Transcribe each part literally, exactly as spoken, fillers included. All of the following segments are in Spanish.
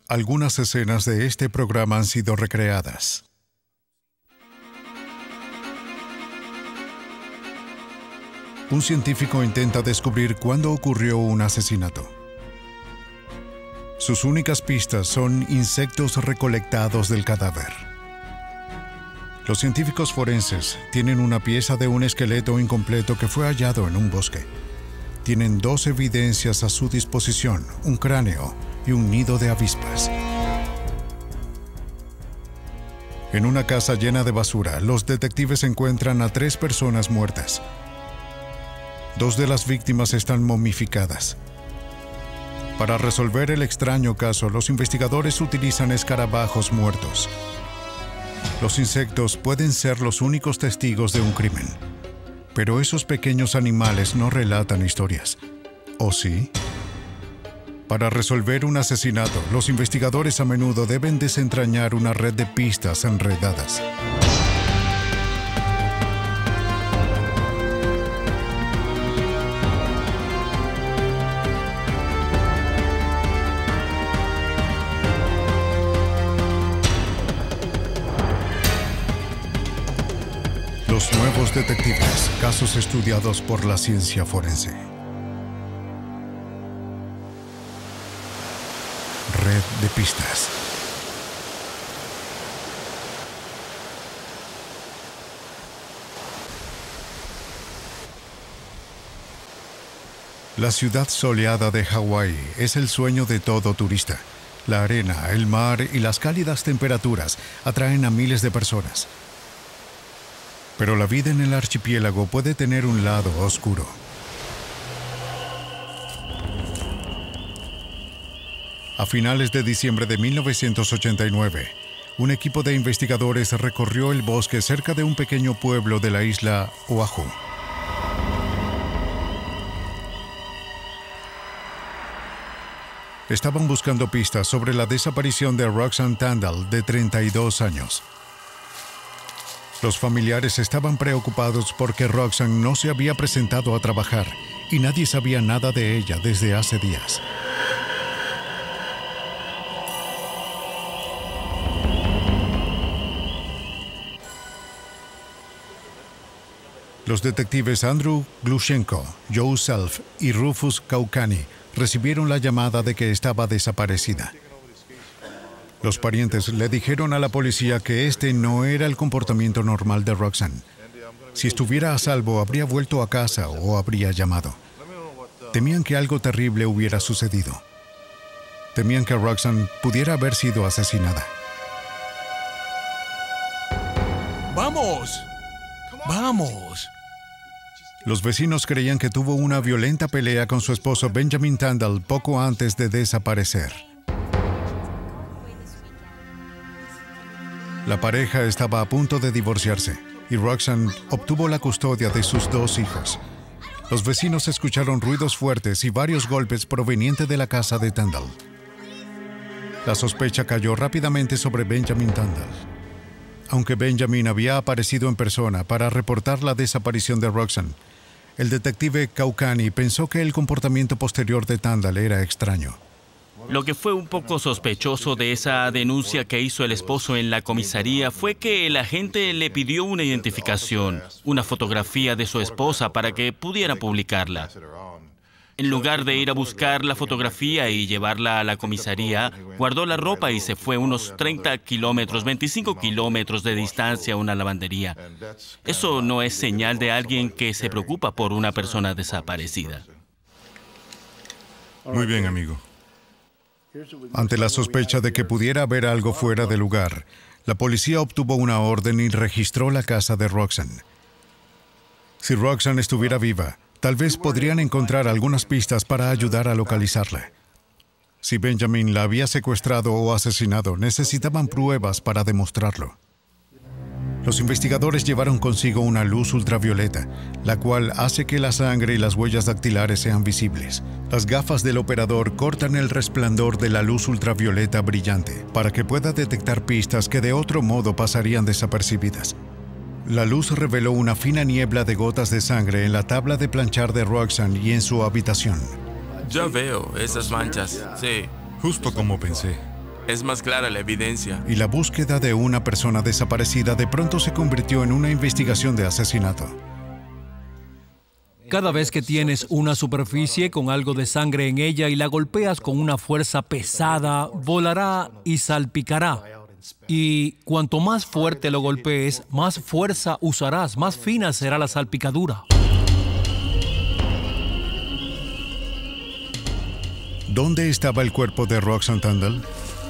Algunas escenas de este programa han sido recreadas. Un científico intenta descubrir cuándo ocurrió un asesinato. Sus únicas pistas son insectos recolectados del cadáver. Los científicos forenses tienen una pieza de un esqueleto incompleto que fue hallado en un bosque. Tienen dos evidencias a su disposición, un cráneo y un nido de avispas. En una casa llena de basura, los detectives encuentran a tres personas muertas. Dos de las víctimas están momificadas. Para resolver el extraño caso, los investigadores utilizan escarabajos muertos. Los insectos pueden ser los únicos testigos de un crimen, pero esos pequeños animales no relatan historias. ¿O sí? Para resolver un asesinato, los investigadores a menudo deben desentrañar una red de pistas enredadas. Los nuevos detectives, casos estudiados por la ciencia forense. Red de pistas. La ciudad soleada de Hawái es el sueño de todo turista. La arena, el mar y las cálidas temperaturas atraen a miles de personas. Pero la vida en el archipiélago puede tener un lado oscuro. A finales de diciembre de mil novecientos ochenta y nueve, un equipo de investigadores recorrió el bosque cerca de un pequeño pueblo de la isla Oahu. Estaban buscando pistas sobre la desaparición de Roxanne Tandall, de treinta y dos años. Los familiares estaban preocupados porque Roxanne no se había presentado a trabajar y nadie sabía nada de ella desde hace días. Los detectives Andrew Glushenko, Joe Self y Rufus Kaukani recibieron la llamada de que estaba desaparecida. Los parientes le dijeron a la policía que este no era el comportamiento normal de Roxanne. Si estuviera a salvo, habría vuelto a casa o habría llamado. Temían que algo terrible hubiera sucedido. Temían que Roxanne pudiera haber sido asesinada. ¡Vamos! ¡Vamos! Los vecinos creían que tuvo una violenta pelea con su esposo Benjamin Tandall poco antes de desaparecer. La pareja estaba a punto de divorciarse y Roxanne obtuvo la custodia de sus dos hijos. Los vecinos escucharon ruidos fuertes y varios golpes provenientes de la casa de Tandall. La sospecha cayó rápidamente sobre Benjamin Tandall. Aunque Benjamin había aparecido en persona para reportar la desaparición de Roxanne, el detective Kaukani pensó que el comportamiento posterior de Tandall era extraño. Lo que fue un poco sospechoso de esa denuncia que hizo el esposo en la comisaría fue que el agente le pidió una identificación, una fotografía de su esposa para que pudiera publicarla. En lugar de ir a buscar la fotografía y llevarla a la comisaría, guardó la ropa y se fue unos treinta kilómetros, veinticinco kilómetros de distancia a una lavandería. Eso no es señal de alguien que se preocupa por una persona desaparecida. Muy bien, amigo. Ante la sospecha de que pudiera haber algo fuera de lugar, la policía obtuvo una orden y registró la casa de Roxanne. Si Roxanne estuviera viva, tal vez podrían encontrar algunas pistas para ayudar a localizarla. Si Benjamin la había secuestrado o asesinado, necesitaban pruebas para demostrarlo. Los investigadores llevaron consigo una luz ultravioleta, la cual hace que la sangre y las huellas dactilares sean visibles. Las gafas del operador cortan el resplandor de la luz ultravioleta brillante para que pueda detectar pistas que de otro modo pasarían desapercibidas. La luz reveló una fina niebla de gotas de sangre en la tabla de planchar de Roxanne y en su habitación. Ya veo esas manchas, sí. Justo como pensé. Es más clara la evidencia. Y la búsqueda de una persona desaparecida de pronto se convirtió en una investigación de asesinato. Cada vez que tienes una superficie con algo de sangre en ella y la golpeas con una fuerza pesada, volará y salpicará. Y cuanto más fuerte lo golpees, más fuerza usarás, más fina será la salpicadura. ¿Dónde estaba el cuerpo de Roxanne Tandell?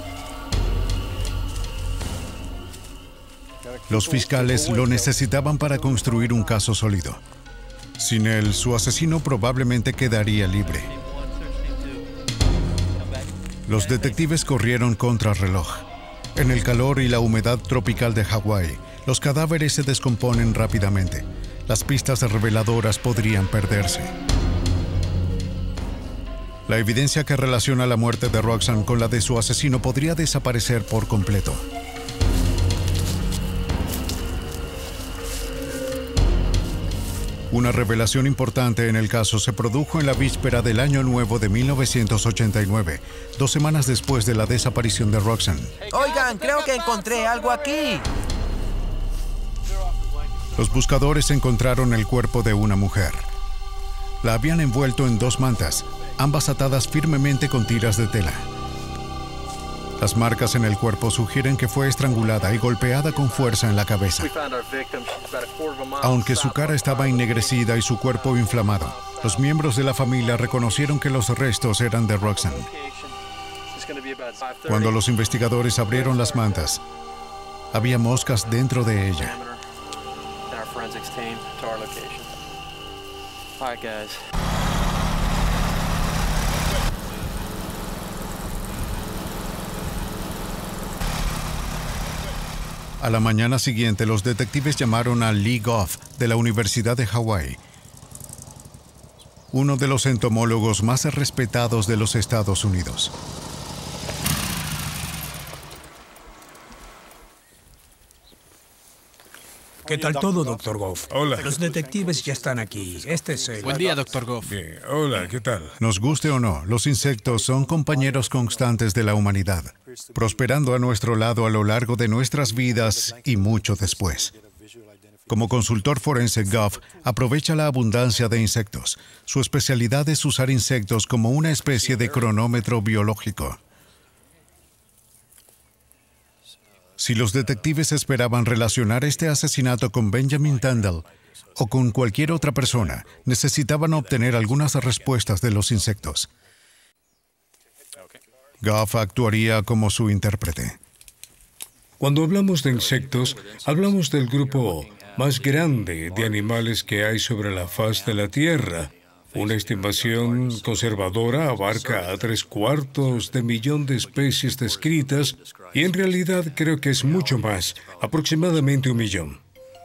Los fiscales lo necesitaban para construir un caso sólido. Sin él, su asesino probablemente quedaría libre. Los detectives corrieron contra reloj. En el calor y la humedad tropical de Hawái, los cadáveres se descomponen rápidamente. Las pistas reveladoras podrían perderse. La evidencia que relaciona la muerte de Roxanne con la de su asesino podría desaparecer por completo. Una revelación importante en el caso se produjo en la víspera del Año Nuevo de mil novecientos ochenta y nueve, dos semanas después de la desaparición de Roxanne. Oigan, creo que encontré algo aquí. Los buscadores encontraron el cuerpo de una mujer. La habían envuelto en dos mantas, ambas atadas firmemente con tiras de tela. Las marcas en el cuerpo sugieren que fue estrangulada y golpeada con fuerza en la cabeza. Aunque su cara estaba ennegrecida y su cuerpo inflamado, los miembros de la familia reconocieron que los restos eran de Roxanne. Cuando los investigadores abrieron las mantas, había moscas dentro de ella. A la mañana siguiente, los detectives llamaron a Lee Goff de la Universidad de Hawái, uno de los entomólogos más respetados de los Estados Unidos. ¿Qué tal todo, doctor Goff? Hola. Los detectives ya están aquí. Este es el... Buen día, doctor Goff. Bien. Hola, ¿qué tal? Nos guste o no, los insectos son compañeros constantes de la humanidad, prosperando a nuestro lado a lo largo de nuestras vidas y mucho después. Como consultor forense, Goff aprovecha la abundancia de insectos. Su especialidad es usar insectos como una especie de cronómetro biológico. Si los detectives esperaban relacionar este asesinato con Benjamin Tandell o con cualquier otra persona, necesitaban obtener algunas respuestas de los insectos. Goff actuaría como su intérprete. Cuando hablamos de insectos, hablamos del grupo más grande de animales que hay sobre la faz de la Tierra. Una estimación conservadora abarca a tres cuartos de millón de especies descritas y en realidad creo que es mucho más, aproximadamente un millón.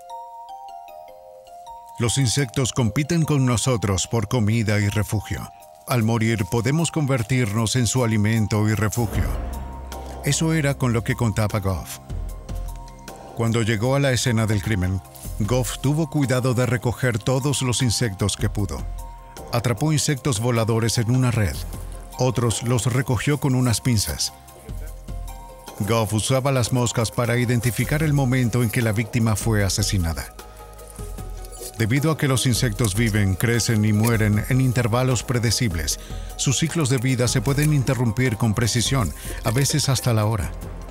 Los insectos compiten con nosotros por comida y refugio. Al morir podemos convertirnos en su alimento y refugio. Eso era con lo que contaba Goff. Cuando llegó a la escena del crimen, Goff tuvo cuidado de recoger todos los insectos que pudo. Atrapó insectos voladores en una red. Otros los recogió con unas pinzas. Goff usaba las moscas para identificar el momento en que la víctima fue asesinada. Debido a que los insectos viven, crecen y mueren en intervalos predecibles, sus ciclos de vida se pueden interrumpir con precisión, a veces hasta la hora.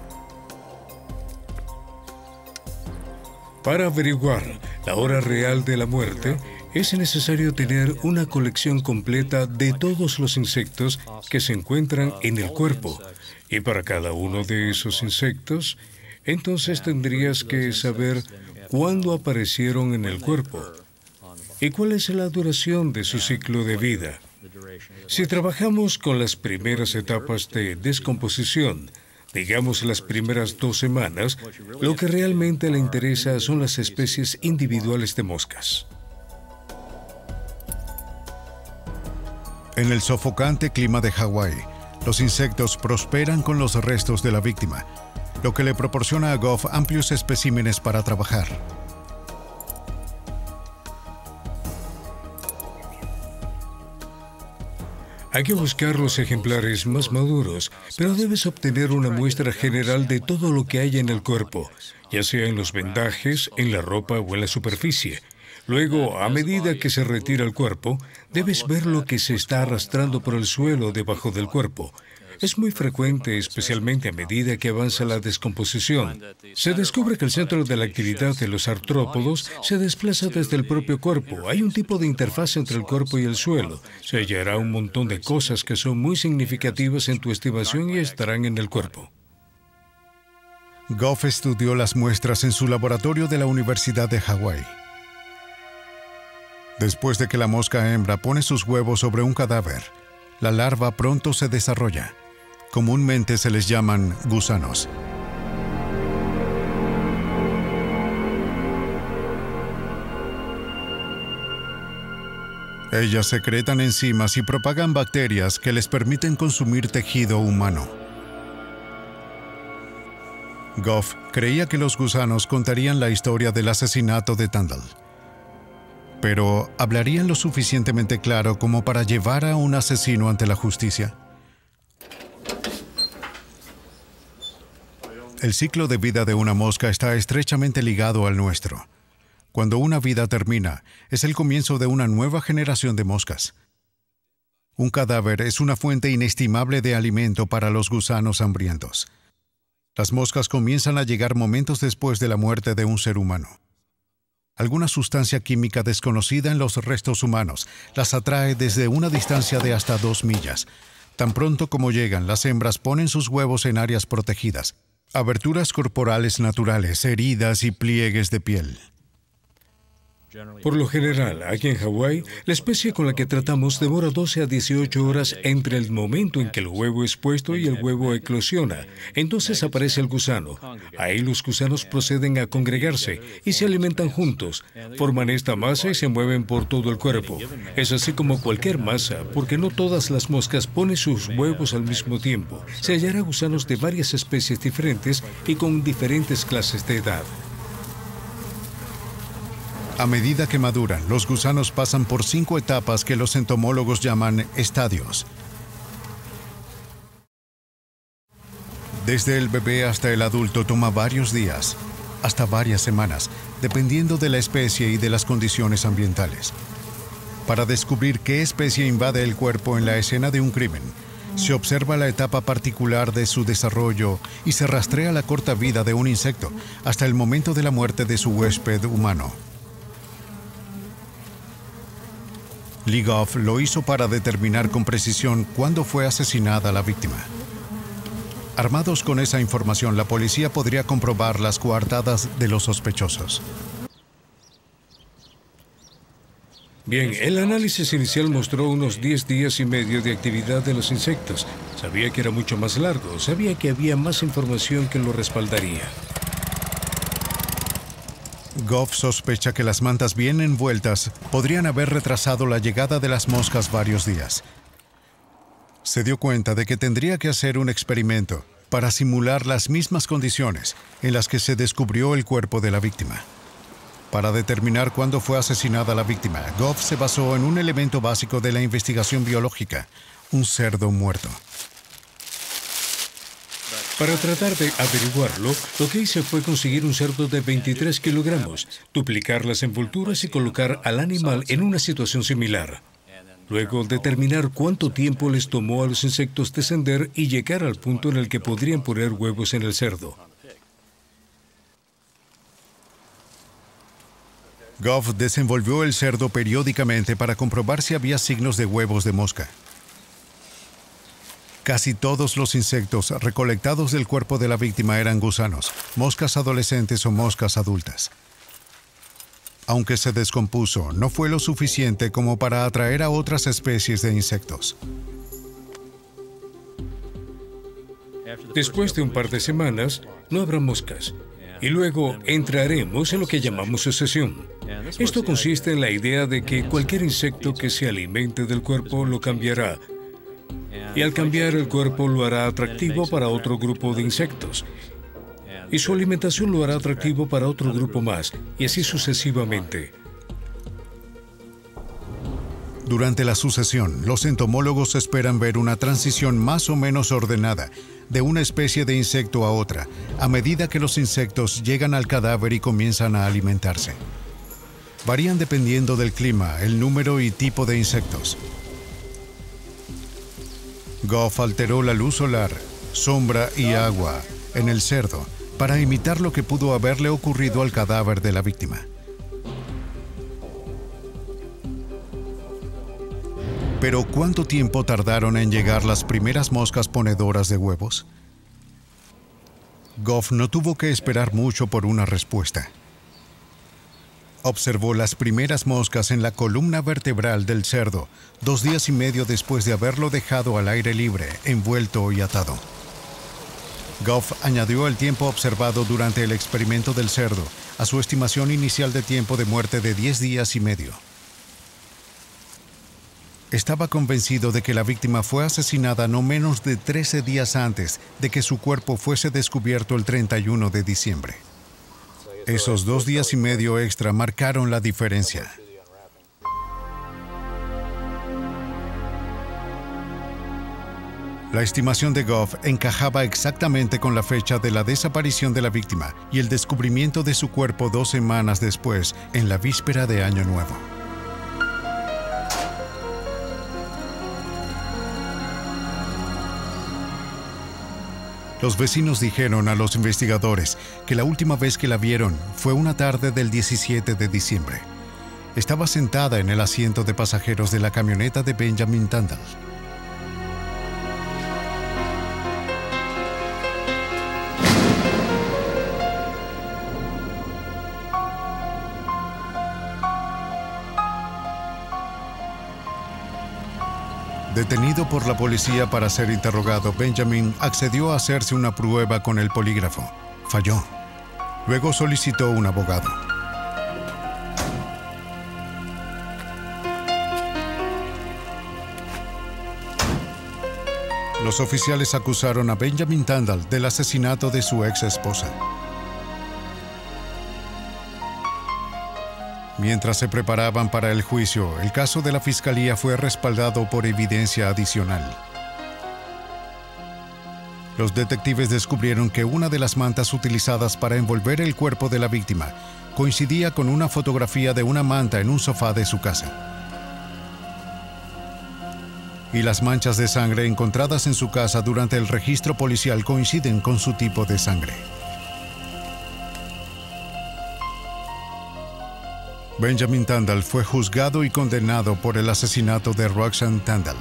Para averiguar la hora real de la muerte, es necesario tener una colección completa de todos los insectos que se encuentran en el cuerpo. Y para cada uno de esos insectos, entonces tendrías que saber cuándo aparecieron en el cuerpo y cuál es la duración de su ciclo de vida. Si trabajamos con las primeras etapas de descomposición, digamos las primeras dos semanas, lo que realmente le interesa son las especies individuales de moscas. En el sofocante clima de Hawái, los insectos prosperan con los restos de la víctima, lo que le proporciona a Goff amplios especímenes para trabajar. Hay que buscar los ejemplares más maduros, pero debes obtener una muestra general de todo lo que hay en el cuerpo, ya sea en los vendajes, en la ropa o en la superficie. Luego, a medida que se retira el cuerpo, debes ver lo que se está arrastrando por el suelo debajo del cuerpo. Es muy frecuente, especialmente a medida que avanza la descomposición. Se descubre que el centro de la actividad de los artrópodos se desplaza desde el propio cuerpo. Hay un tipo de interfaz entre el cuerpo y el suelo. Se hallará un montón de cosas que son muy significativas en tu estimación y estarán en el cuerpo. Goff estudió las muestras en su laboratorio de la Universidad de Hawái. Después de que la mosca hembra pone sus huevos sobre un cadáver, la larva pronto se desarrolla. Comúnmente se les llaman gusanos. Ellas secretan enzimas y propagan bacterias que les permiten consumir tejido humano. Goff creía que los gusanos contarían la historia del asesinato de Tandal, pero ¿hablarían lo suficientemente claro como para llevar a un asesino ante la justicia? El ciclo de vida de una mosca está estrechamente ligado al nuestro. Cuando una vida termina, es el comienzo de una nueva generación de moscas. Un cadáver es una fuente inestimable de alimento para los gusanos hambrientos. Las moscas comienzan a llegar momentos después de la muerte de un ser humano. Alguna sustancia química desconocida en los restos humanos las atrae desde una distancia de hasta dos millas. Tan pronto como llegan, las hembras ponen sus huevos en áreas protegidas, aberturas corporales naturales, heridas y pliegues de piel. Por lo general, aquí en Hawái, la especie con la que tratamos demora doce a dieciocho horas entre el momento en que el huevo es puesto y el huevo eclosiona. Entonces aparece el gusano. Ahí los gusanos proceden a congregarse y se alimentan juntos. Forman esta masa y se mueven por todo el cuerpo. Es así como cualquier masa, porque no todas las moscas ponen sus huevos al mismo tiempo. Se hallará gusanos de varias especies diferentes y con diferentes clases de edad. A medida que maduran, los gusanos pasan por cinco etapas que los entomólogos llaman estadios. Desde el bebé hasta el adulto toma varios días, hasta varias semanas, dependiendo de la especie y de las condiciones ambientales. Para descubrir qué especie invade el cuerpo en la escena de un crimen, se observa la etapa particular de su desarrollo y se rastrea la corta vida de un insecto hasta el momento de la muerte de su huésped humano. Lee Goff lo hizo para determinar con precisión cuándo fue asesinada la víctima. Armados con esa información, la policía podría comprobar las coartadas de los sospechosos. Bien, el análisis inicial mostró unos diez días y medio de actividad de los insectos. Sabía que era mucho más largo, sabía que había más información que lo respaldaría. Goff sospecha que las mantas bien envueltas podrían haber retrasado la llegada de las moscas varios días. Se dio cuenta de que tendría que hacer un experimento para simular las mismas condiciones en las que se descubrió el cuerpo de la víctima. Para determinar cuándo fue asesinada la víctima, Goff se basó en un elemento básico de la investigación biológica, un cerdo muerto. Para tratar de averiguarlo, lo que hice fue conseguir un cerdo de veintitrés kilogramos, duplicar las envolturas y colocar al animal en una situación similar. Luego, determinar cuánto tiempo les tomó a los insectos descender y llegar al punto en el que podrían poner huevos en el cerdo. Goff desenvolvió el cerdo periódicamente para comprobar si había signos de huevos de mosca. Casi todos los insectos recolectados del cuerpo de la víctima eran gusanos, moscas adolescentes o moscas adultas. Aunque se descompuso, no fue lo suficiente como para atraer a otras especies de insectos. Después de un par de semanas, no habrá moscas. Y luego entraremos en lo que llamamos sucesión. Esto consiste en la idea de que cualquier insecto que se alimente del cuerpo lo cambiará. Y al cambiar el cuerpo lo hará atractivo para otro grupo de insectos. Y su alimentación lo hará atractivo para otro grupo más, y así sucesivamente. Durante la sucesión, los entomólogos esperan ver una transición más o menos ordenada de una especie de insecto a otra, a medida que los insectos llegan al cadáver y comienzan a alimentarse. Varían dependiendo del clima, el número y tipo de insectos. Goff alteró la luz solar, sombra y agua en el cerdo para imitar lo que pudo haberle ocurrido al cadáver de la víctima. Pero ¿cuánto tiempo tardaron en llegar las primeras moscas ponedoras de huevos? Goff no tuvo que esperar mucho por una respuesta. Observó las primeras moscas en la columna vertebral del cerdo, dos días y medio después de haberlo dejado al aire libre, envuelto y atado. Goff añadió el tiempo observado durante el experimento del cerdo a su estimación inicial de tiempo de muerte de diez días y medio. Estaba convencido de que la víctima fue asesinada no menos de trece días antes de que su cuerpo fuese descubierto el treinta y uno de diciembre. Esos dos días y medio extra marcaron la diferencia. La estimación de Goff encajaba exactamente con la fecha de la desaparición de la víctima y el descubrimiento de su cuerpo dos semanas después, en la víspera de Año Nuevo. Los vecinos dijeron a los investigadores que la última vez que la vieron fue una tarde del diecisiete de diciembre. Estaba sentada en el asiento de pasajeros de la camioneta de Benjamin Tandal. Detenido por la policía para ser interrogado, Benjamin accedió a hacerse una prueba con el polígrafo. Falló. Luego solicitó un abogado. Los oficiales acusaron a Benjamin Tandal del asesinato de su ex esposa. Mientras se preparaban para el juicio, el caso de la fiscalía fue respaldado por evidencia adicional. Los detectives descubrieron que una de las mantas utilizadas para envolver el cuerpo de la víctima coincidía con una fotografía de una manta en un sofá de su casa. Y las manchas de sangre encontradas en su casa durante el registro policial coinciden con su tipo de sangre. Benjamin Tandal fue juzgado y condenado por el asesinato de Roxanne Tandal.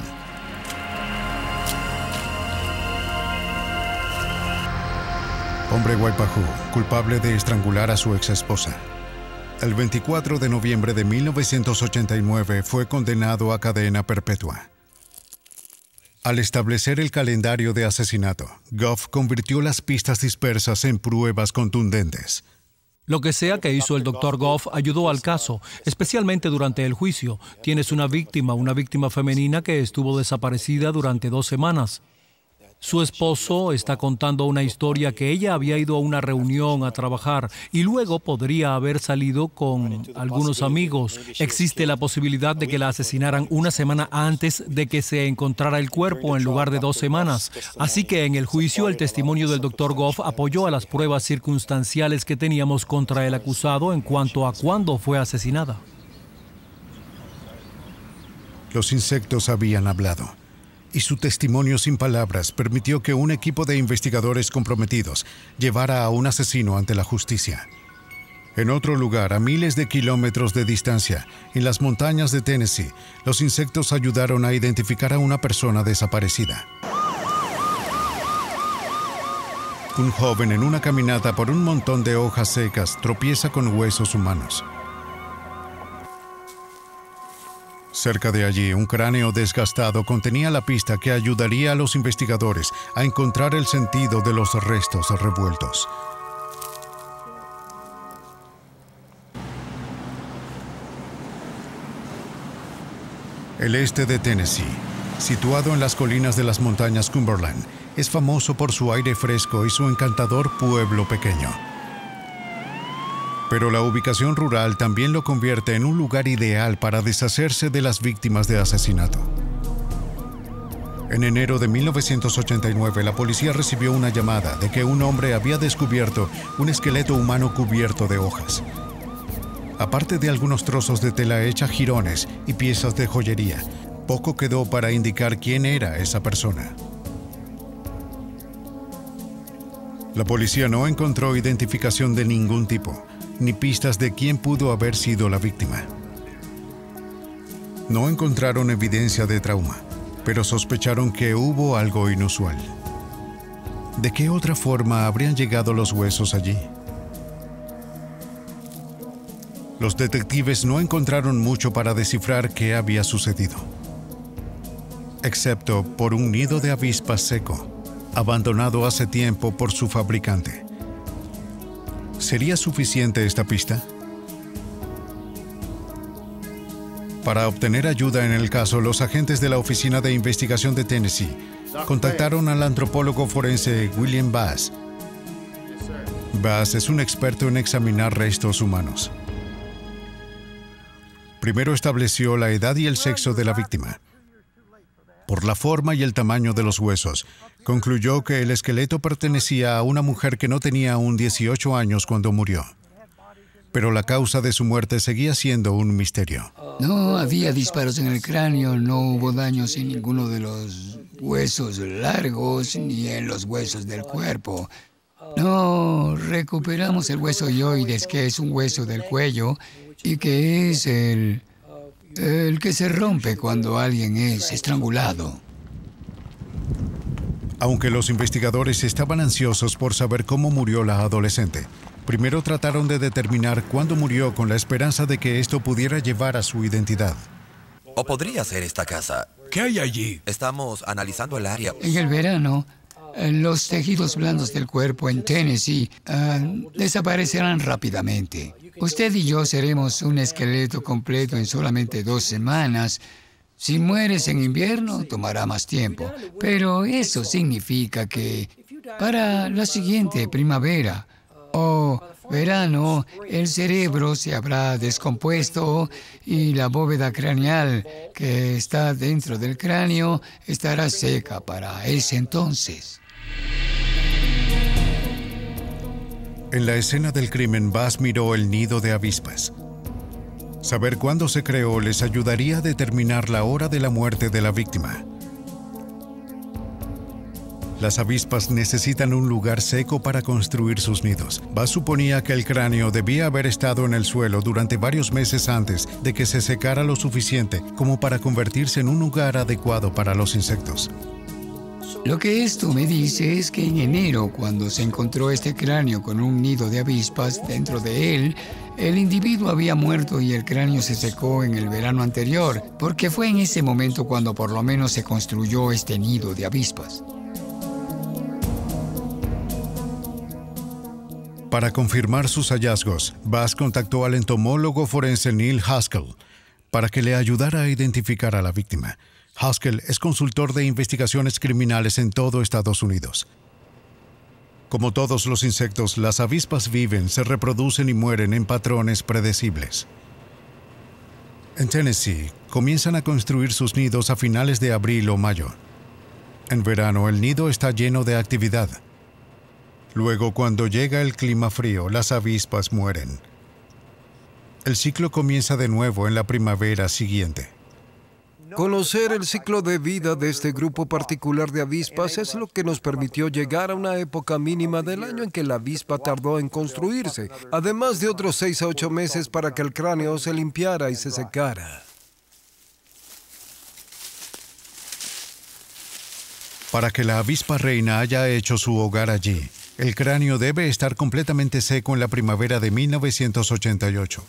Hombre Waipahu, culpable de estrangular a su exesposa. El veinticuatro de noviembre de mil novecientos ochenta y nueve fue condenado a cadena perpetua. Al establecer el calendario de asesinato, Goff convirtió las pistas dispersas en pruebas contundentes. Lo que sea que hizo el doctor Goff ayudó al caso, especialmente durante el juicio. Tienes una víctima, una víctima femenina que estuvo desaparecida durante dos semanas. Su esposo está contando una historia que ella había ido a una reunión a trabajar y luego podría haber salido con algunos amigos. Existe la posibilidad de que la asesinaran una semana antes de que se encontrara el cuerpo en lugar de dos semanas. Así que en el juicio el testimonio del doctor Goff apoyó a las pruebas circunstanciales que teníamos contra el acusado en cuanto a cuándo fue asesinada. Los insectos habían hablado. Y su testimonio sin palabras permitió que un equipo de investigadores comprometidos llevara a un asesino ante la justicia. En otro lugar, a miles de kilómetros de distancia, en las montañas de Tennessee, los insectos ayudaron a identificar a una persona desaparecida. Un joven en una caminata por un montón de hojas secas tropieza con huesos humanos. Cerca de allí, un cráneo desgastado contenía la pista que ayudaría a los investigadores a encontrar el sentido de los restos revueltos. El este de Tennessee, situado en las colinas de las montañas Cumberland, es famoso por su aire fresco y su encantador pueblo pequeño. Pero la ubicación rural también lo convierte en un lugar ideal para deshacerse de las víctimas de asesinato. En enero de mil novecientos ochenta y nueve, la policía recibió una llamada de que un hombre había descubierto un esqueleto humano cubierto de hojas. Aparte de algunos trozos de tela hecha jirones y piezas de joyería, poco quedó para indicar quién era esa persona. La policía no encontró identificación de ningún tipo, ni pistas de quién pudo haber sido la víctima. No encontraron evidencia de trauma, pero sospecharon que hubo algo inusual. ¿De qué otra forma habrían llegado los huesos allí? Los detectives no encontraron mucho para descifrar qué había sucedido, excepto por un nido de avispas seco, abandonado hace tiempo por su fabricante. ¿Sería suficiente esta pista? Para obtener ayuda en el caso, los agentes de la Oficina de Investigación de Tennessee contactaron al antropólogo forense William Bass. Bass es un experto en examinar restos humanos. Primero estableció la edad y el sexo de la víctima. Por la forma y el tamaño de los huesos, concluyó que el esqueleto pertenecía a una mujer que no tenía aún dieciocho años cuando murió. Pero la causa de su muerte seguía siendo un misterio. No había disparos en el cráneo, no hubo daños en ninguno de los huesos largos ni en los huesos del cuerpo. No, recuperamos el hueso hyoides, que es un hueso del cuello y que es el, el que se rompe cuando alguien es estrangulado. Aunque los investigadores estaban ansiosos por saber cómo murió la adolescente, primero trataron de determinar cuándo murió con la esperanza de que esto pudiera llevar a su identidad. O podría ser esta casa. ¿Qué hay allí? Estamos analizando el área. En el verano, los tejidos blandos del cuerpo en Tennessee uh, desaparecerán rápidamente. Usted y yo seremos un esqueleto completo en solamente dos semanas. Si mueres en invierno, tomará más tiempo. Pero eso significa que para la siguiente primavera o verano, el cerebro se habrá descompuesto y la bóveda craneal que está dentro del cráneo estará seca para ese entonces. En la escena del crimen, Bass miró el nido de avispas. Saber cuándo se creó les ayudaría a determinar la hora de la muerte de la víctima. Las avispas necesitan un lugar seco para construir sus nidos. Bass suponía que el cráneo debía haber estado en el suelo durante varios meses antes de que se secara lo suficiente como para convertirse en un lugar adecuado para los insectos. Lo que esto me dice es que en enero, cuando se encontró este cráneo con un nido de avispas dentro de él, el individuo había muerto y el cráneo se secó en el verano anterior, porque fue en ese momento cuando por lo menos se construyó este nido de avispas. Para confirmar sus hallazgos, Bass contactó al entomólogo forense Neil Haskell para que le ayudara a identificar a la víctima. Haskell es consultor de investigaciones criminales en todo Estados Unidos. Como todos los insectos, las avispas viven, se reproducen y mueren en patrones predecibles. En Tennessee, comienzan a construir sus nidos a finales de abril o mayo. En verano, el nido está lleno de actividad. Luego, cuando llega el clima frío, las avispas mueren. El ciclo comienza de nuevo en la primavera siguiente. Conocer el ciclo de vida de este grupo particular de avispas es lo que nos permitió llegar a una época mínima del año en que la avispa tardó en construirse, además de otros seis a ocho meses para que el cráneo se limpiara y se secara. Para que la avispa reina haya hecho su hogar allí, el cráneo debe estar completamente seco en la primavera de mil novecientos ochenta y ocho.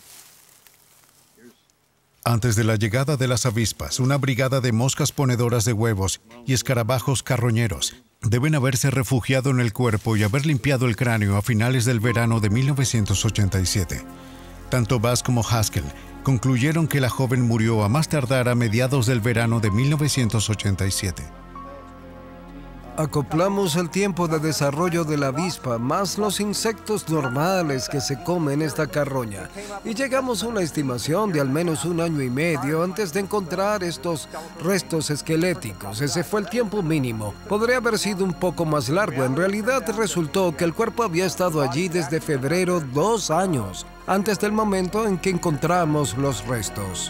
Antes de la llegada de las avispas, una brigada de moscas ponedoras de huevos y escarabajos carroñeros deben haberse refugiado en el cuerpo y haber limpiado el cráneo a finales del verano de mil novecientos ochenta y siete. Tanto Bass como Haskell concluyeron que la joven murió a más tardar a mediados del verano de mil novecientos ochenta y siete. Acoplamos el tiempo de desarrollo de la avispa más los insectos normales que se comen esta carroña y llegamos a una estimación de al menos un año y medio antes de encontrar estos restos esqueléticos. Ese fue el tiempo mínimo. Podría haber sido un poco más largo. En realidad resultó que el cuerpo había estado allí desde febrero dos años, antes del momento en que encontramos los restos.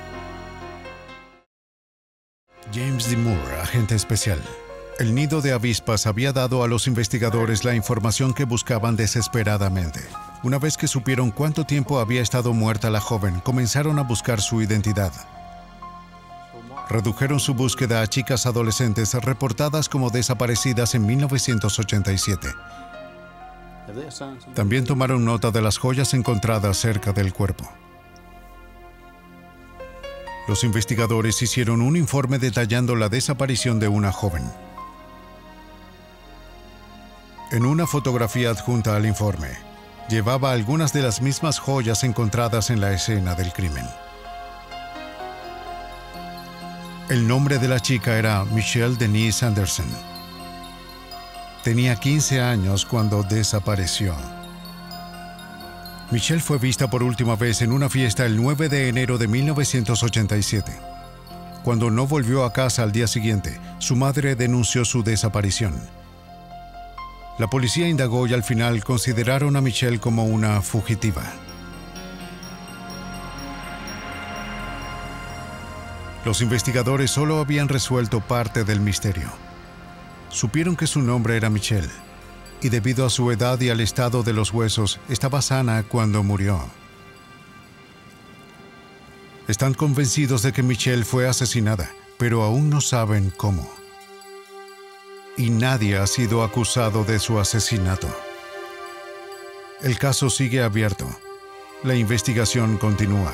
James D. Moore, agente especial. El nido de avispas había dado a los investigadores la información que buscaban desesperadamente. Una vez que supieron cuánto tiempo había estado muerta la joven, comenzaron a buscar su identidad. Redujeron su búsqueda a chicas adolescentes reportadas como desaparecidas en mil novecientos ochenta y siete. También tomaron nota de las joyas encontradas cerca del cuerpo. Los investigadores hicieron un informe detallando la desaparición de una joven. En una fotografía adjunta al informe, llevaba algunas de las mismas joyas encontradas en la escena del crimen. El nombre de la chica era Michelle Denise Anderson. Tenía quince años cuando desapareció. Michelle fue vista por última vez en una fiesta el nueve de enero de mil novecientos ochenta y siete. Cuando no volvió a casa al día siguiente, su madre denunció su desaparición. La policía indagó y al final consideraron a Michelle como una fugitiva. Los investigadores solo habían resuelto parte del misterio. Supieron que su nombre era Michelle, y debido a su edad y al estado de los huesos, estaba sana cuando murió. Están convencidos de que Michelle fue asesinada, pero aún no saben cómo. Y nadie ha sido acusado de su asesinato. El caso sigue abierto. La investigación continúa.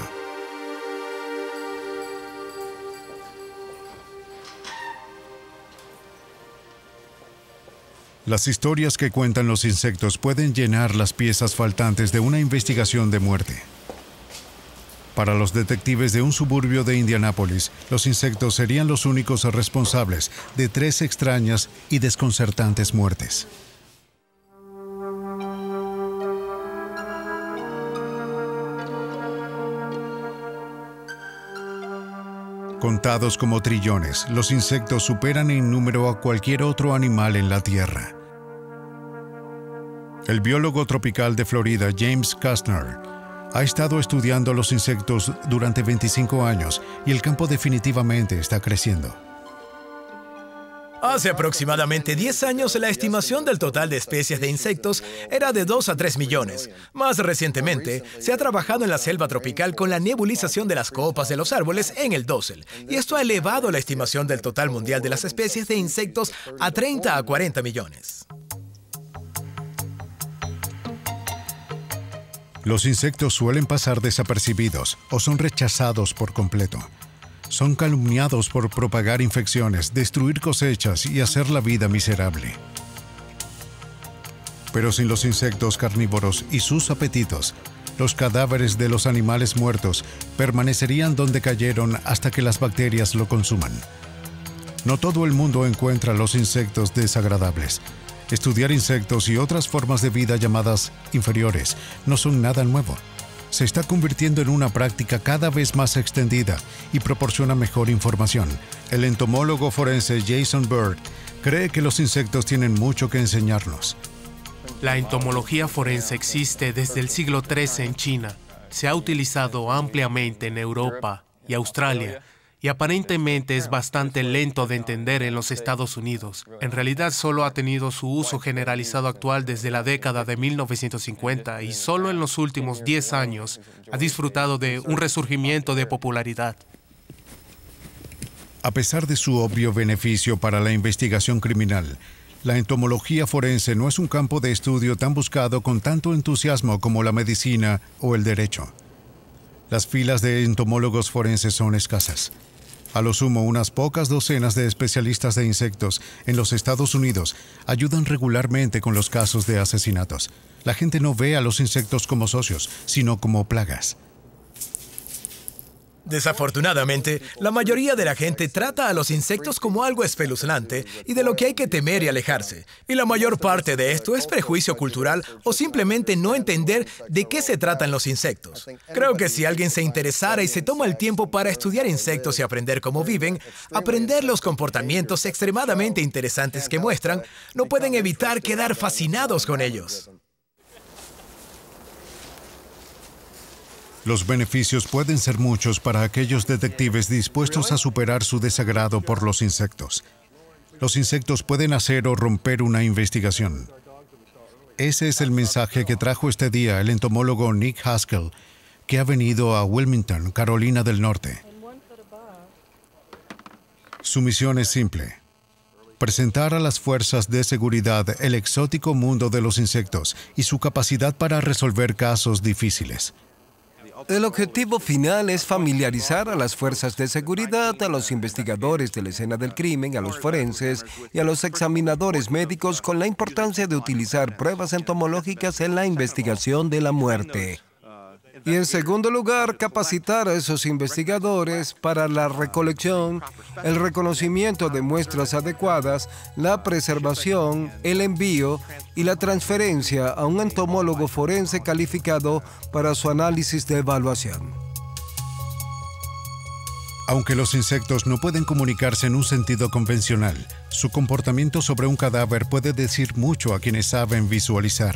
Las historias que cuentan los insectos pueden llenar las piezas faltantes de una investigación de muerte. Para los detectives de un suburbio de Indianápolis, los insectos serían los únicos responsables de tres extrañas y desconcertantes muertes. Contados como trillones, los insectos superan en número a cualquier otro animal en la Tierra. El biólogo tropical de Florida, James Kastner, ha estado estudiando los insectos durante veinticinco años y el campo definitivamente está creciendo. Hace aproximadamente diez años, la estimación del total de especies de insectos era de dos a tres millones. Más recientemente, se ha trabajado en la selva tropical con la nebulización de las copas de los árboles en el dosel, y esto ha elevado la estimación del total mundial de las especies de insectos a treinta a cuarenta millones. Los insectos suelen pasar desapercibidos o son rechazados por completo. Son calumniados por propagar infecciones, destruir cosechas y hacer la vida miserable. Pero sin los insectos carnívoros y sus apetitos, los cadáveres de los animales muertos permanecerían donde cayeron hasta que las bacterias lo consuman. No todo el mundo encuentra los insectos desagradables. Estudiar insectos y otras formas de vida llamadas inferiores no son nada nuevo. Se está convirtiendo en una práctica cada vez más extendida y proporciona mejor información. El entomólogo forense Jason Bird cree que los insectos tienen mucho que enseñarnos. La entomología forense existe desde el siglo trece en China. Se ha utilizado ampliamente en Europa y Australia, y aparentemente es bastante lento de entender en los Estados Unidos. En realidad solo ha tenido su uso generalizado actual desde la década de mil novecientos cincuenta y solo en los últimos diez años ha disfrutado de un resurgimiento de popularidad. A pesar de su obvio beneficio para la investigación criminal, la entomología forense no es un campo de estudio tan buscado con tanto entusiasmo como la medicina o el derecho. Las filas de entomólogos forenses son escasas. A lo sumo, unas pocas docenas de especialistas de insectos en los Estados Unidos ayudan regularmente con los casos de asesinatos. La gente no ve a los insectos como socios, sino como plagas. Desafortunadamente, la mayoría de la gente trata a los insectos como algo espeluznante y de lo que hay que temer y alejarse. Y la mayor parte de esto es prejuicio cultural o simplemente no entender de qué se tratan los insectos. Creo que si alguien se interesara y se toma el tiempo para estudiar insectos y aprender cómo viven, aprender los comportamientos extremadamente interesantes que muestran, no pueden evitar quedar fascinados con ellos. Los beneficios pueden ser muchos para aquellos detectives dispuestos a superar su desagrado por los insectos. Los insectos pueden hacer o romper una investigación. Ese es el mensaje que trajo este día el entomólogo Nick Haskell, que ha venido a Wilmington, Carolina del Norte. Su misión es simple: presentar a las fuerzas de seguridad el exótico mundo de los insectos y su capacidad para resolver casos difíciles. El objetivo final es familiarizar a las fuerzas de seguridad, a los investigadores de la escena del crimen, a los forenses y a los examinadores médicos con la importancia de utilizar pruebas entomológicas en la investigación de la muerte. Y en segundo lugar, capacitar a esos investigadores para la recolección, el reconocimiento de muestras adecuadas, la preservación, el envío y la transferencia a un entomólogo forense calificado para su análisis de evaluación. Aunque los insectos no pueden comunicarse en un sentido convencional, su comportamiento sobre un cadáver puede decir mucho a quienes saben visualizar.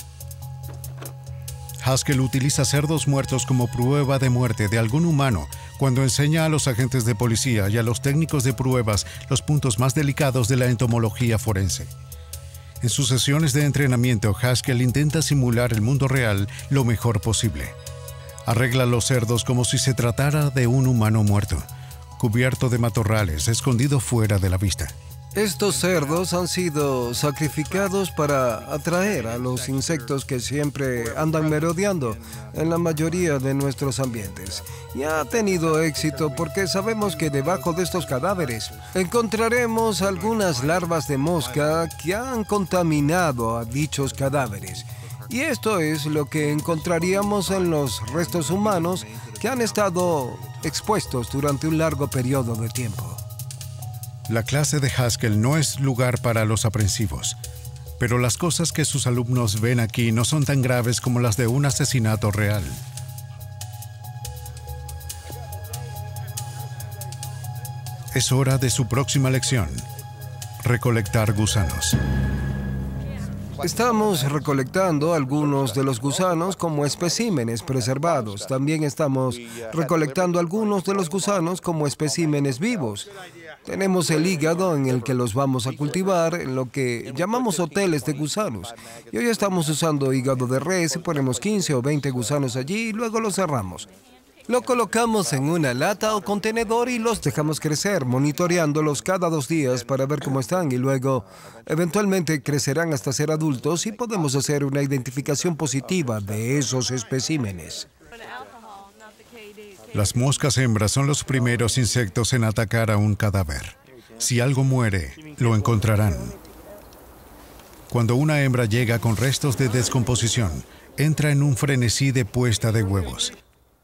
Haskell utiliza cerdos muertos como prueba de muerte de algún humano cuando enseña a los agentes de policía y a los técnicos de pruebas los puntos más delicados de la entomología forense. En sus sesiones de entrenamiento, Haskell intenta simular el mundo real lo mejor posible. Arregla los cerdos como si se tratara de un humano muerto, cubierto de matorrales, escondido fuera de la vista. Estos cerdos han sido sacrificados para atraer a los insectos que siempre andan merodeando en la mayoría de nuestros ambientes. Y ha tenido éxito porque sabemos que debajo de estos cadáveres encontraremos algunas larvas de mosca que han contaminado a dichos cadáveres. Y esto es lo que encontraríamos en los restos humanos que han estado expuestos durante un largo periodo de tiempo. La clase de Haskell no es lugar para los aprensivos, pero las cosas que sus alumnos ven aquí no son tan graves como las de un asesinato real. Es hora de su próxima lección: recolectar gusanos. Estamos recolectando algunos de los gusanos como especímenes preservados. También estamos recolectando algunos de los gusanos como especímenes vivos. Tenemos el hígado en el que los vamos a cultivar en lo que llamamos hoteles de gusanos. Y hoy estamos usando hígado de res y ponemos quince o veinte gusanos allí y luego los cerramos. Lo colocamos en una lata o contenedor y los dejamos crecer, monitoreándolos cada dos días para ver cómo están y luego eventualmente crecerán hasta ser adultos y podemos hacer una identificación positiva de esos especímenes. Las moscas hembras son los primeros insectos en atacar a un cadáver. Si algo muere, lo encontrarán. Cuando una hembra llega con restos de descomposición, entra en un frenesí de puesta de huevos.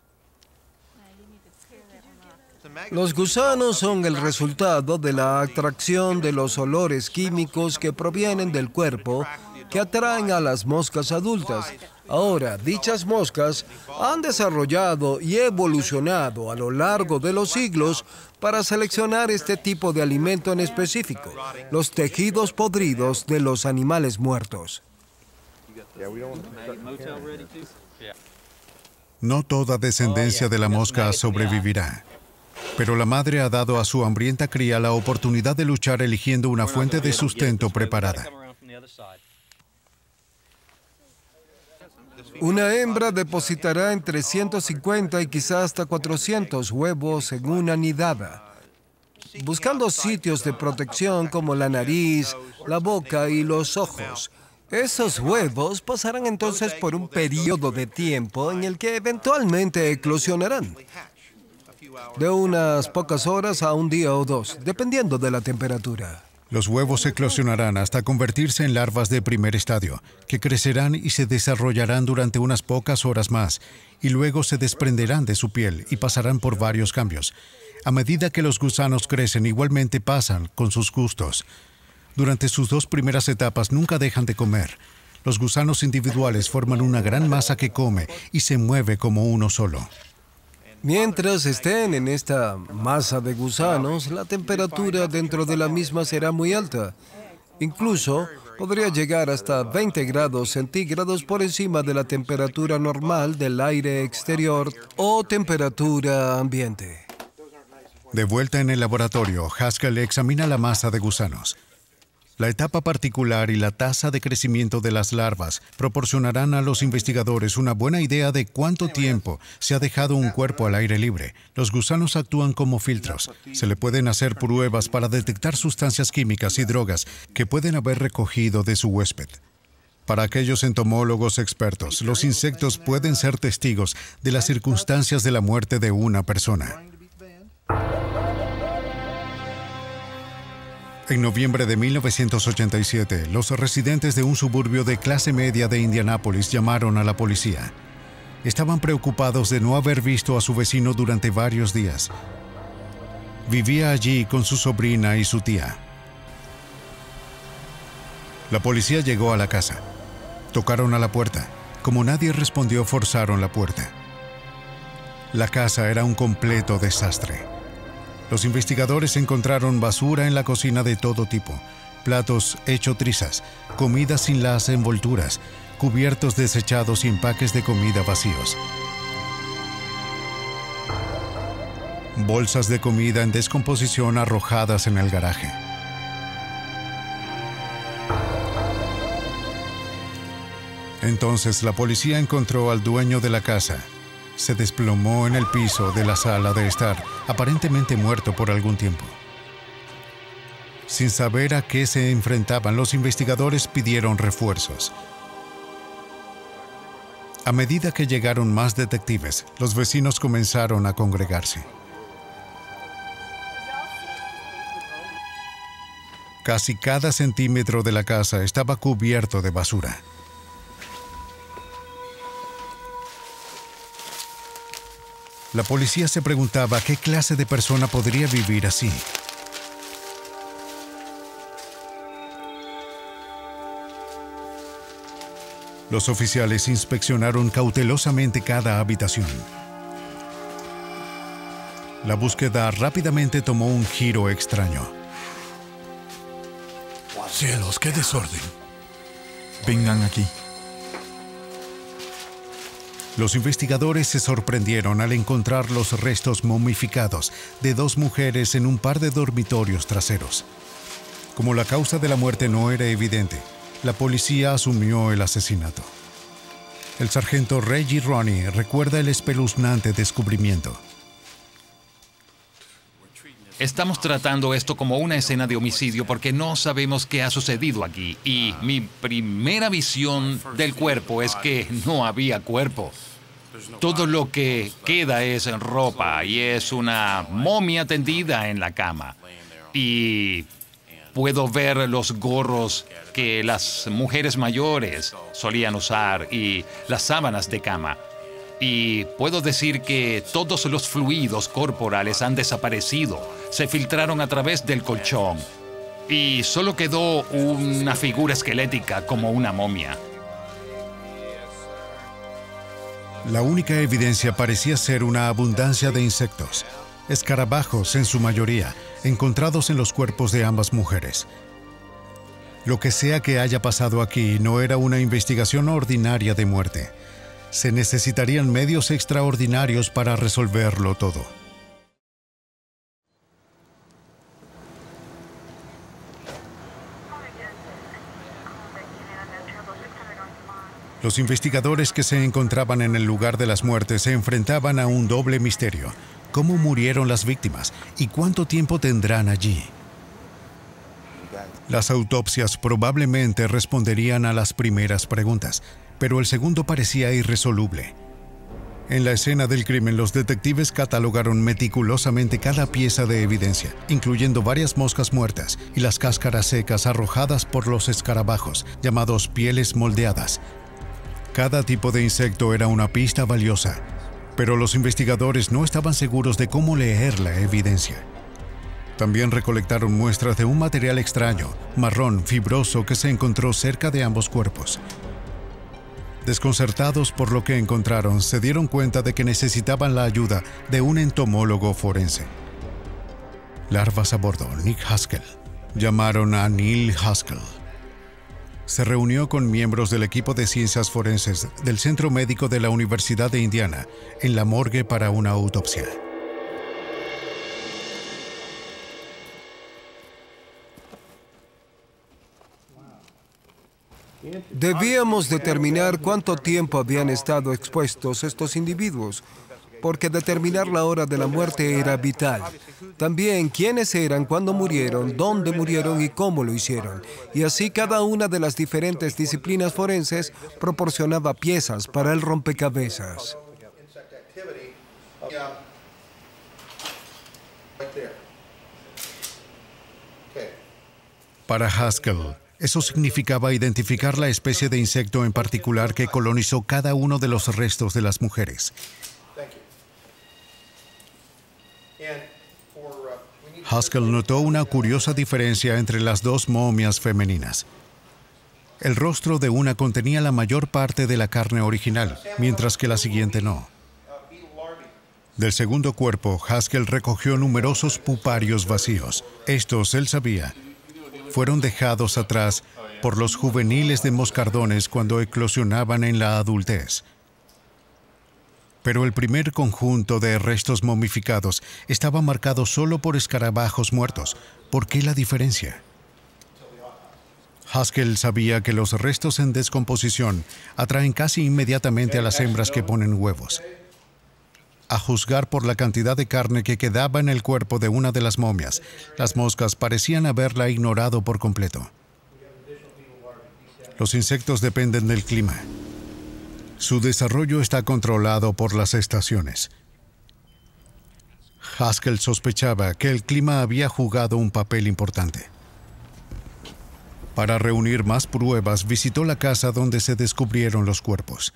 Los gusanos son el resultado de la atracción de los olores químicos que provienen del cuerpo que atraen a las moscas adultas. Ahora, dichas moscas han desarrollado y evolucionado a lo largo de los siglos para seleccionar este tipo de alimento en específico, los tejidos podridos de los animales muertos. No toda descendencia de la mosca sobrevivirá, pero la madre ha dado a su hambrienta cría la oportunidad de luchar eligiendo una fuente de sustento preparada. Una hembra depositará entre ciento cincuenta y quizás hasta cuatrocientos huevos en una nidada, buscando sitios de protección como la nariz, la boca y los ojos. Esos huevos pasarán entonces por un periodo de tiempo en el que eventualmente eclosionarán, de unas pocas horas a un día o dos, dependiendo de la temperatura. Los huevos eclosionarán hasta convertirse en larvas de primer estadio, que crecerán y se desarrollarán durante unas pocas horas más, y luego se desprenderán de su piel y pasarán por varios cambios. A medida que los gusanos crecen, igualmente pasan con sus gustos. Durante sus dos primeras etapas nunca dejan de comer. Los gusanos individuales forman una gran masa que come y se mueve como uno solo. Mientras estén en esta masa de gusanos, la temperatura dentro de la misma será muy alta. Incluso podría llegar hasta veinte grados centígrados por encima de la temperatura normal del aire exterior o temperatura ambiente. De vuelta en el laboratorio, Haskell examina la masa de gusanos. La etapa particular y la tasa de crecimiento de las larvas proporcionarán a los investigadores una buena idea de cuánto tiempo se ha dejado un cuerpo al aire libre. Los gusanos actúan como filtros. Se le pueden hacer pruebas para detectar sustancias químicas y drogas que pueden haber recogido de su huésped. Para aquellos entomólogos expertos, los insectos pueden ser testigos de las circunstancias de la muerte de una persona. En noviembre de mil novecientos ochenta y siete, los residentes de un suburbio de clase media de Indianápolis llamaron a la policía. Estaban preocupados de no haber visto a su vecino durante varios días. Vivía allí con su sobrina y su tía. La policía llegó a la casa. Tocaron a la puerta. Como nadie respondió, forzaron la puerta. La casa era un completo desastre. Los investigadores encontraron basura en la cocina de todo tipo, platos hecho trizas, comida sin las envolturas, cubiertos desechados y empaques de comida vacíos. Bolsas de comida en descomposición arrojadas en el garaje. Entonces la policía encontró al dueño de la casa. Se desplomó en el piso de la sala de estar, aparentemente muerto por algún tiempo. Sin saber a qué se enfrentaban, los investigadores pidieron refuerzos. A medida que llegaron más detectives, los vecinos comenzaron a congregarse. Casi cada centímetro de la casa estaba cubierto de basura. La policía se preguntaba qué clase de persona podría vivir así. Los oficiales inspeccionaron cautelosamente cada habitación. La búsqueda rápidamente tomó un giro extraño. ¡Cielos, qué desorden! Vengan aquí. Los investigadores se sorprendieron al encontrar los restos momificados de dos mujeres en un par de dormitorios traseros. Como la causa de la muerte no era evidente, la policía asumió el asesinato. El sargento Reggie Roney recuerda el espeluznante descubrimiento. Estamos tratando esto como una escena de homicidio porque no sabemos qué ha sucedido aquí. Y mi primera visión del cuerpo es que no había cuerpo. Todo lo que queda es ropa y es una momia tendida en la cama. Y puedo ver los gorros que las mujeres mayores solían usar y las sábanas de cama. Y puedo decir que todos los fluidos corporales han desaparecido. Se filtraron a través del colchón. Y solo quedó una figura esquelética como una momia. La única evidencia parecía ser una abundancia de insectos, escarabajos en su mayoría, encontrados en los cuerpos de ambas mujeres. Lo que sea que haya pasado aquí no era una investigación ordinaria de muerte. Se necesitarían medios extraordinarios para resolverlo todo. Los investigadores que se encontraban en el lugar de las muertes se enfrentaban a un doble misterio. ¿Cómo murieron las víctimas? ¿Y cuánto tiempo tendrán allí? Las autopsias probablemente responderían a las primeras preguntas, pero el segundo parecía irresoluble. En la escena del crimen, los detectives catalogaron meticulosamente cada pieza de evidencia, incluyendo varias moscas muertas y las cáscaras secas arrojadas por los escarabajos, llamados pieles moldeadas. Cada tipo de insecto era una pista valiosa, pero los investigadores no estaban seguros de cómo leer la evidencia. También recolectaron muestras de un material extraño, marrón, fibroso, que se encontró cerca de ambos cuerpos. Desconcertados por lo que encontraron, se dieron cuenta de que necesitaban la ayuda de un entomólogo forense. Larvas a bordo, Nick Haskell. Llamaron a Neil Haskell. Se reunió con miembros del equipo de ciencias forenses del Centro Médico de la Universidad de Indiana en la morgue para una autopsia. Debíamos determinar cuánto tiempo habían estado expuestos estos individuos, porque determinar la hora de la muerte era vital. También quiénes eran, cuándo murieron, dónde murieron y cómo lo hicieron. Y así cada una de las diferentes disciplinas forenses proporcionaba piezas para el rompecabezas. Para Haskell, eso significaba identificar la especie de insecto en particular que colonizó cada uno de los restos de las mujeres. Haskell notó una curiosa diferencia entre las dos momias femeninas. El rostro de una contenía la mayor parte de la carne original, mientras que la siguiente no. Del segundo cuerpo, Haskell recogió numerosos puparios vacíos. Estos, él sabía, fueron dejados atrás por los juveniles de moscardones cuando eclosionaban en la adultez. Pero el primer conjunto de restos momificados estaba marcado solo por escarabajos muertos. ¿Por qué la diferencia? Haskell sabía que los restos en descomposición atraen casi inmediatamente a las hembras que ponen huevos. A juzgar por la cantidad de carne que quedaba en el cuerpo de una de las momias, las moscas parecían haberla ignorado por completo. Los insectos dependen del clima. Su desarrollo está controlado por las estaciones. Haskell sospechaba que el clima había jugado un papel importante. Para reunir más pruebas, visitó la casa donde se descubrieron los cuerpos.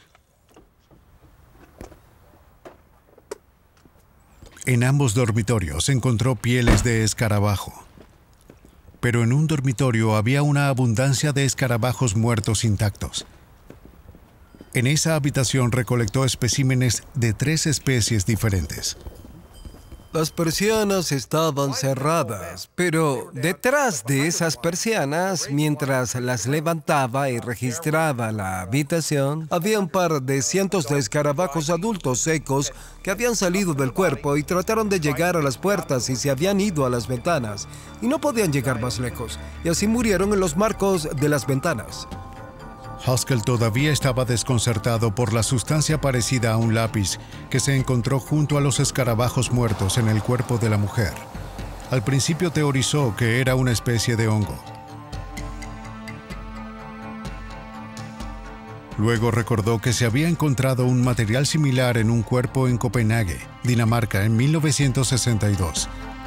En ambos dormitorios encontró pieles de escarabajo. Pero en un dormitorio había una abundancia de escarabajos muertos intactos. En esa habitación recolectó especímenes de tres especies diferentes. Las persianas estaban cerradas, pero detrás de esas persianas, mientras las levantaba y registraba la habitación, había un par de cientos de escarabajos adultos secos que habían salido del cuerpo y trataron de llegar a las puertas y se habían ido a las ventanas, y no podían llegar más lejos, y así murieron en los marcos de las ventanas. Haskell todavía estaba desconcertado por la sustancia parecida a un lápiz que se encontró junto a los escarabajos muertos en el cuerpo de la mujer. Al principio teorizó que era una especie de hongo. Luego recordó que se había encontrado un material similar en un cuerpo en Copenhague, Dinamarca, en mil novecientos sesenta y dos.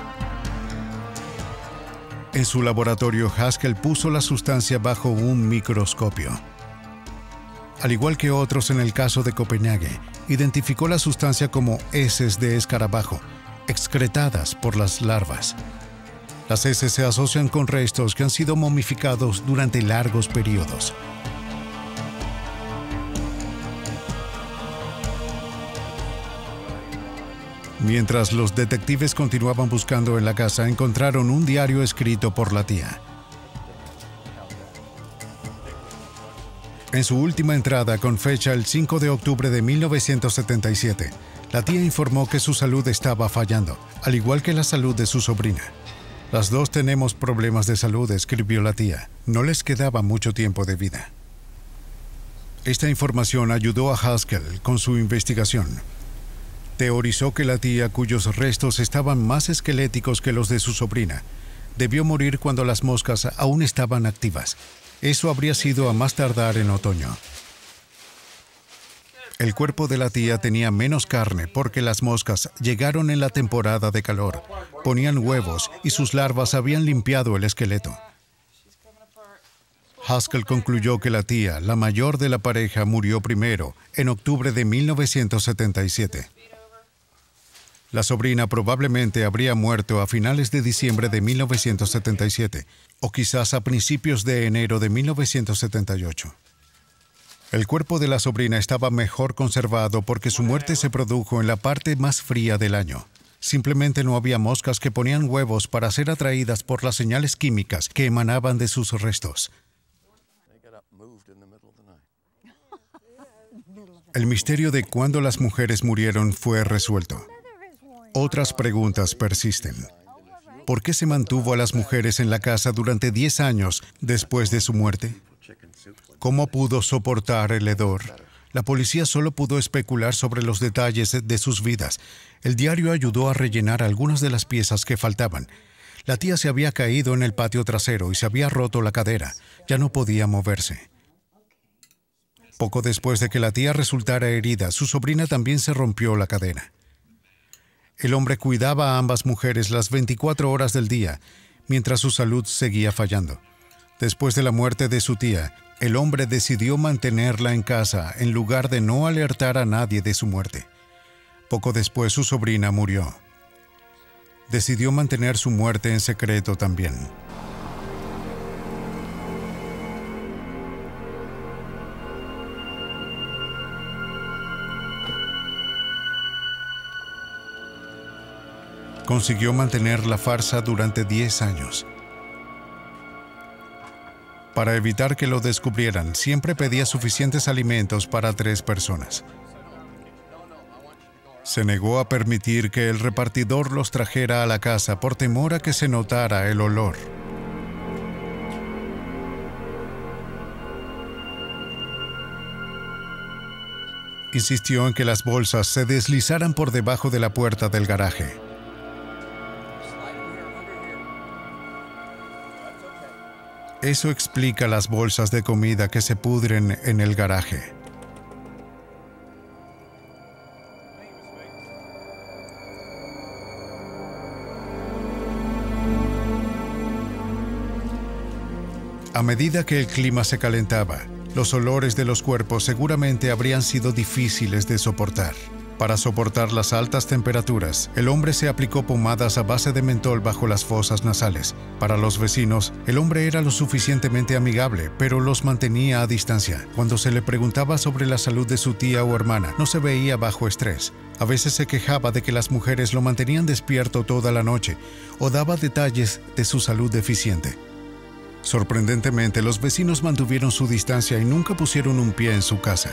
En su laboratorio, Haskell puso la sustancia bajo un microscopio. Al igual que otros en el caso de Copenhague, identificó la sustancia como heces de escarabajo, excretadas por las larvas. Las heces se asocian con restos que han sido momificados durante largos periodos. Mientras los detectives continuaban buscando en la casa, encontraron un diario escrito por la tía. En su última entrada, con fecha el cinco de octubre de mil novecientos setenta y siete, la tía informó que su salud estaba fallando, al igual que la salud de su sobrina. Las dos tenemos problemas de salud, escribió la tía. No les quedaba mucho tiempo de vida. Esta información ayudó a Haskell con su investigación. Teorizó que la tía, cuyos restos estaban más esqueléticos que los de su sobrina, debió morir cuando las moscas aún estaban activas. Eso habría sido a más tardar en otoño. El cuerpo de la tía tenía menos carne porque las moscas llegaron en la temporada de calor, ponían huevos y sus larvas habían limpiado el esqueleto. Haskell concluyó que la tía, la mayor de la pareja, murió primero, en octubre de mil novecientos setenta y siete. La sobrina probablemente habría muerto a finales de diciembre de mil novecientos setenta y siete, o quizás a principios de enero de mil novecientos setenta y ocho. El cuerpo de la sobrina estaba mejor conservado porque su muerte se produjo en la parte más fría del año. Simplemente no había moscas que ponían huevos para ser atraídas por las señales químicas que emanaban de sus restos. El misterio de cuándo las mujeres murieron fue resuelto. Otras preguntas persisten. ¿Por qué se mantuvo a las mujeres en la casa durante diez años después de su muerte? ¿Cómo pudo soportar el hedor? La policía solo pudo especular sobre los detalles de sus vidas. El diario ayudó a rellenar algunas de las piezas que faltaban. La tía se había caído en el patio trasero y se había roto la cadera. Ya no podía moverse. Poco después de que la tía resultara herida, su sobrina también se rompió la cadera. El hombre cuidaba a ambas mujeres las veinticuatro horas del día, mientras su salud seguía fallando. Después de la muerte de su tía, el hombre decidió mantenerla en casa en lugar de no alertar a nadie de su muerte. Poco después, su sobrina murió. Decidió mantener su muerte en secreto también. Consiguió mantener la farsa durante diez años. Para evitar que lo descubrieran, siempre pedía suficientes alimentos para tres personas. Se negó a permitir que el repartidor los trajera a la casa por temor a que se notara el olor. Insistió en que las bolsas se deslizaran por debajo de la puerta del garaje. Eso explica las bolsas de comida que se pudren en el garaje. A medida que el clima se calentaba, los olores de los cuerpos seguramente habrían sido difíciles de soportar. Para soportar las altas temperaturas, el hombre se aplicó pomadas a base de mentol bajo las fosas nasales. Para los vecinos, el hombre era lo suficientemente amigable, pero los mantenía a distancia. Cuando se le preguntaba sobre la salud de su tía o hermana, no se veía bajo estrés. A veces se quejaba de que las mujeres lo mantenían despierto toda la noche o daba detalles de su salud deficiente. Sorprendentemente, los vecinos mantuvieron su distancia y nunca pusieron un pie en su casa.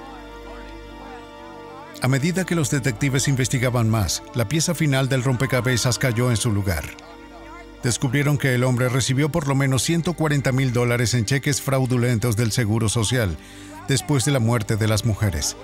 A medida que los detectives investigaban más, la pieza final del rompecabezas cayó en su lugar. Descubrieron que el hombre recibió por lo menos ciento cuarenta mil dólares en cheques fraudulentos del Seguro Social después de la muerte de las mujeres.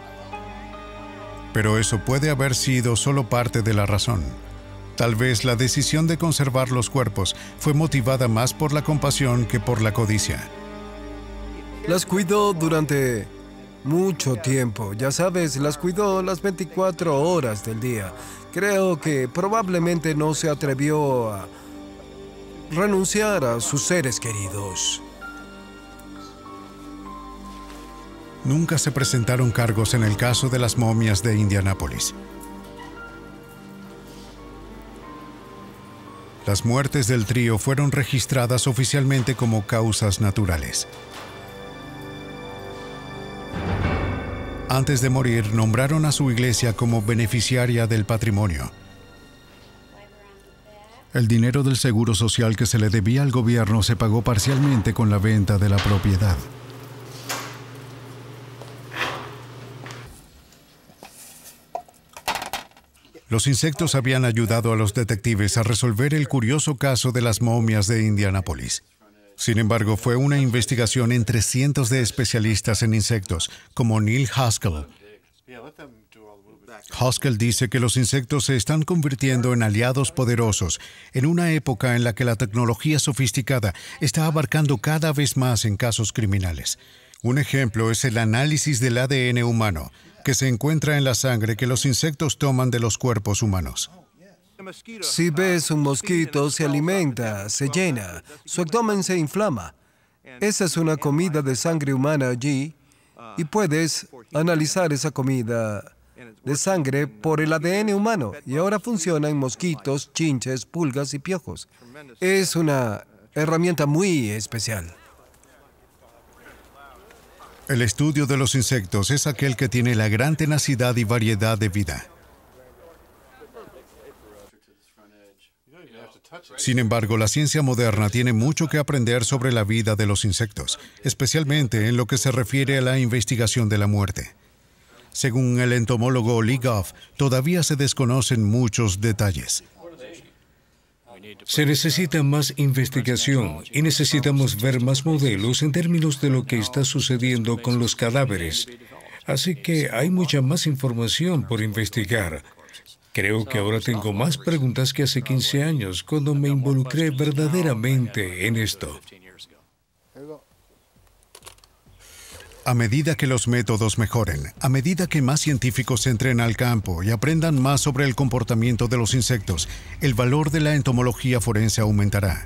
Pero eso puede haber sido solo parte de la razón. Tal vez la decisión de conservar los cuerpos fue motivada más por la compasión que por la codicia. Las cuidó durante mucho tiempo, ya sabes, las cuidó las veinticuatro horas del día. Creo que probablemente no se atrevió a renunciar a sus seres queridos. Nunca se presentaron cargos en el caso de las momias de Indianápolis. Las muertes del trío fueron registradas oficialmente como causas naturales. Antes de morir, nombraron a su iglesia como beneficiaria del patrimonio. El dinero del seguro social que se le debía al gobierno se pagó parcialmente con la venta de la propiedad. Los insectos habían ayudado a los detectives a resolver el curioso caso de las momias de Indianápolis. Sin embargo, fue una investigación entre cientos de especialistas en insectos, como Neil Haskell. Haskell dice que los insectos se están convirtiendo en aliados poderosos en una época en la que la tecnología sofisticada está abarcando cada vez más en casos criminales. Un ejemplo es el análisis del A D N humano, que se encuentra en la sangre que los insectos toman de los cuerpos humanos. Si ves un mosquito, se alimenta, se llena, su abdomen se inflama. Esa es una comida de sangre humana allí y puedes analizar esa comida de sangre por el A D N humano y ahora funciona en mosquitos, chinches, pulgas y piojos. Es una herramienta muy especial. El estudio de los insectos es aquel que tiene la gran tenacidad y variedad de vida. Sin embargo, la ciencia moderna tiene mucho que aprender sobre la vida de los insectos, especialmente en lo que se refiere a la investigación de la muerte. Según el entomólogo Lee Goff, todavía se desconocen muchos detalles. Se necesita más investigación y necesitamos ver más modelos en términos de lo que está sucediendo con los cadáveres. Así que hay mucha más información por investigar. Creo que ahora tengo más preguntas que hace quince años, cuando me involucré verdaderamente en esto. A medida que los métodos mejoren, a medida que más científicos entren al campo y aprendan más sobre el comportamiento de los insectos, el valor de la entomología forense aumentará.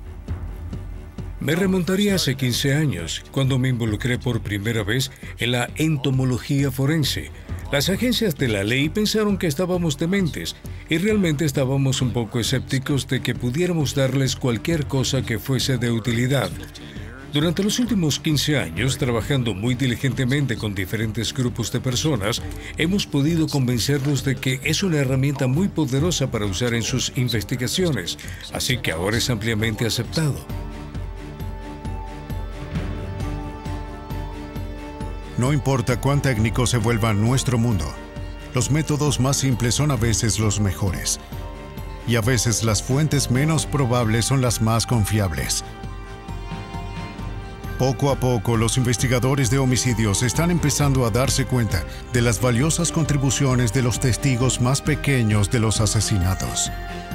Me remontaría hace quince años, cuando me involucré por primera vez en la entomología forense. Las agencias de la ley pensaron que estábamos dementes y realmente estábamos un poco escépticos de que pudiéramos darles cualquier cosa que fuese de utilidad. Durante los últimos quince años, trabajando muy diligentemente con diferentes grupos de personas, hemos podido convencerlos de que es una herramienta muy poderosa para usar en sus investigaciones, así que ahora es ampliamente aceptado. No importa cuán técnico se vuelva nuestro mundo, los métodos más simples son a veces los mejores. Y a veces las fuentes menos probables son las más confiables. Poco a poco, los investigadores de homicidios están empezando a darse cuenta de las valiosas contribuciones de los testigos más pequeños de los asesinatos.